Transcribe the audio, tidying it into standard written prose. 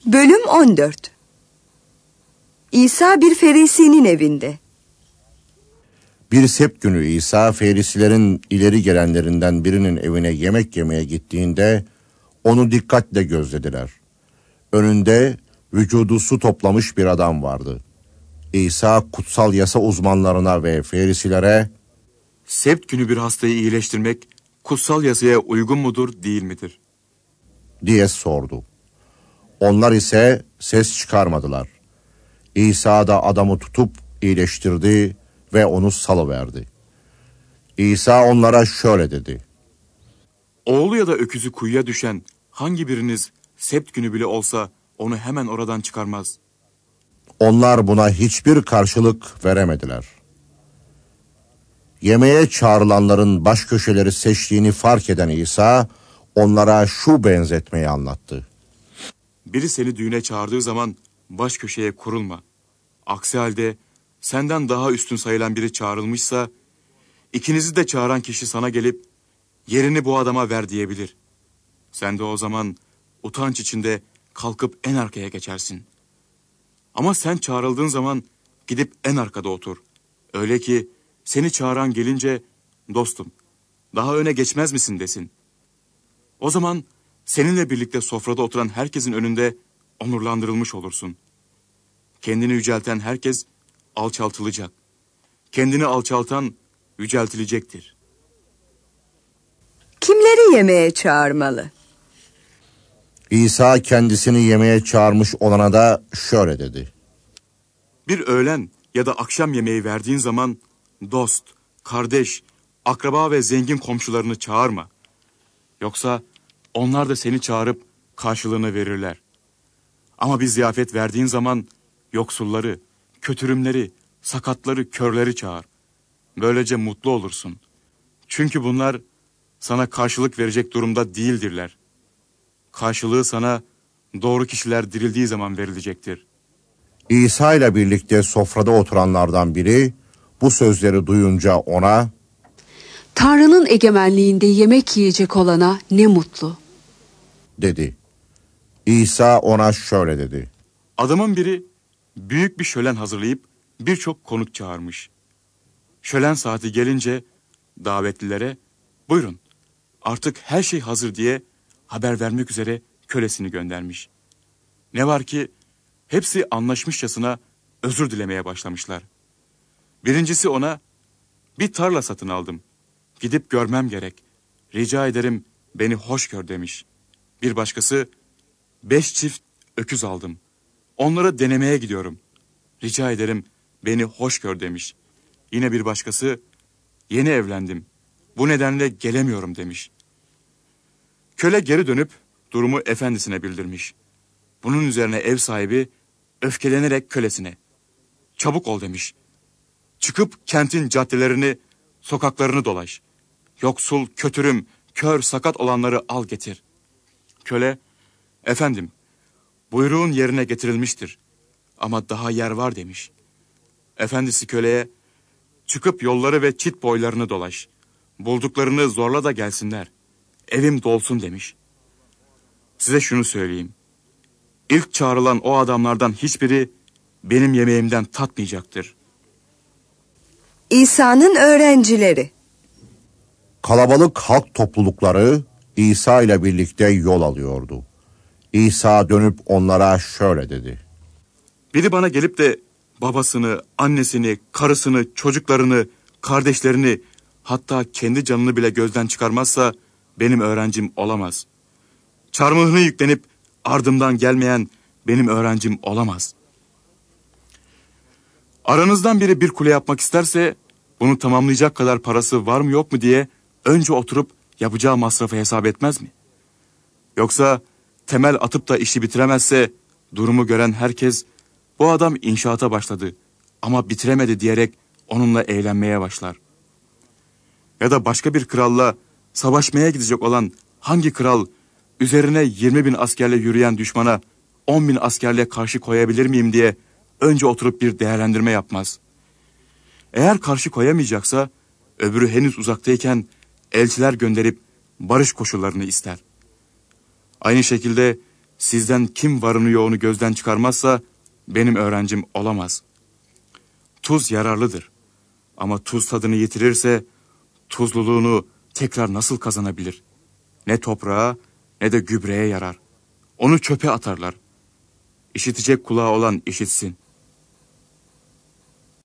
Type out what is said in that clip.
Bölüm 14. İsa bir Ferisinin evinde. Bir sebt günü İsa Ferisilerin ileri gelenlerinden birinin evine yemek yemeye gittiğinde onu dikkatle gözlediler. Önünde vücudu su toplamış bir adam vardı. İsa kutsal yasa uzmanlarına ve Ferisilere, "Sebt günü bir hastayı iyileştirmek kutsal yasaya uygun mudur, değil midir?" diye sordu. Onlar ise ses çıkarmadılar. İsa da adamı tutup iyileştirdi ve onu salıverdi. İsa onlara şöyle dedi: "Oğlu ya da öküzü kuyuya düşen hangi biriniz sebt günü bile olsa onu hemen oradan çıkarmaz?" Onlar buna hiçbir karşılık veremediler. Yemeğe çağrılanların baş köşeleri seçtiğini fark eden İsa onlara şu benzetmeyi anlattı. "Biri seni düğüne çağırdığı zaman baş köşeye kurulma. Aksi halde senden daha üstün sayılan biri çağrılmışsa, ikinizi de çağıran kişi sana gelip yerini bu adama ver diyebilir. Sen de o zaman utanç içinde kalkıp en arkaya geçersin. Ama sen çağrıldığın zaman gidip en arkada otur. Öyle ki seni çağıran gelince, dostum, daha öne geçmez misin desin. O zaman seninle birlikte sofrada oturan herkesin önünde onurlandırılmış olursun. Kendini yücelten herkes alçaltılacak. Kendini alçaltan yüceltilecektir." Kimleri yemeğe çağırmalı? İsa kendisini yemeğe çağırmış olana da şöyle dedi: Bir öğlen ya da akşam yemeği verdiğin zaman dost, kardeş, akraba ve zengin komşularını çağırma. Yoksa onlar da seni çağırıp karşılığını verirler. Ama bir ziyafet verdiğin zaman yoksulları, kötürümleri, sakatları, körleri çağır. Böylece mutlu olursun. Çünkü bunlar sana karşılık verecek durumda değildirler. Karşılığı sana doğru kişiler dirildiği zaman verilecektir. İsa ile birlikte sofrada oturanlardan biri bu sözleri duyunca ona, "Tanrı'nın egemenliğinde yemek yiyecek olana ne mutlu." dedi. İsa ona şöyle dedi: Adamın biri büyük bir şölen hazırlayıp birçok konuk çağırmış. Şölen saati gelince davetlilere, "Buyurun, artık her şey hazır" diye haber vermek üzere kölesini göndermiş. Ne var ki hepsi anlaşmışçasına özür dilemeye başlamışlar. Birincisi ona, "Bir tarla satın aldım. Gidip görmem gerek. Rica ederim beni hoş gör" demiş. Bir başkası, "5 çift öküz aldım. Onları denemeye gidiyorum. Rica ederim beni hoş gör" demiş. Yine bir başkası, "Yeni evlendim. Bu nedenle gelemiyorum" demiş. Köle geri dönüp durumu efendisine bildirmiş. Bunun üzerine ev sahibi öfkelenerek kölesine, "Çabuk ol" demiş. "Çıkıp kentin caddelerini, sokaklarını dolaş. Yoksul, kötürüm, kör, sakat olanları al getir." Köle, "Efendim, buyruğun yerine getirilmiştir. Ama daha yer var" demiş. Efendisi köleye, "Çıkıp yolları ve çit boylarını dolaş. Bulduklarını zorla da gelsinler. Evim dolsun" demiş. Size şunu söyleyeyim. İlk çağrılan o adamlardan hiçbiri benim yemeğimden tatmayacaktır. İsa'nın öğrencileri. Kalabalık halk toplulukları İsa ile birlikte yol alıyordu. İsa dönüp onlara şöyle dedi: Biri bana gelip de babasını, annesini, karısını, çocuklarını, kardeşlerini, hatta kendi canını bile gözden çıkarmazsa benim öğrencim olamaz. Çarmıhını yüklenip ardımdan gelmeyen benim öğrencim olamaz. Aranızdan biri bir kule yapmak isterse bunu tamamlayacak kadar parası var mı yok mu diye önce oturup yapacağı masrafı hesap etmez mi? Yoksa temel atıp da işi bitiremezse durumu gören herkes bu adam inşaata başladı ama bitiremedi diyerek onunla eğlenmeye başlar. Ya da başka bir kralla savaşmaya gidecek olan hangi kral üzerine 20.000 askerle yürüyen düşmana 10.000 askerle karşı koyabilir miyim diye önce oturup bir değerlendirme yapmaz. Eğer karşı koyamayacaksa öbürü henüz uzaktayken elçiler gönderip barış koşullarını ister. Aynı şekilde Sizden kim varını yoğunu gözden çıkarmazsa benim öğrencim olamaz. Tuz yararlıdır. Ama tuz tadını yitirirse tuzluluğunu tekrar nasıl kazanabilir? Ne toprağa ne de gübreye yarar. Onu çöpe atarlar. İşitecek kulağı olan işitsin.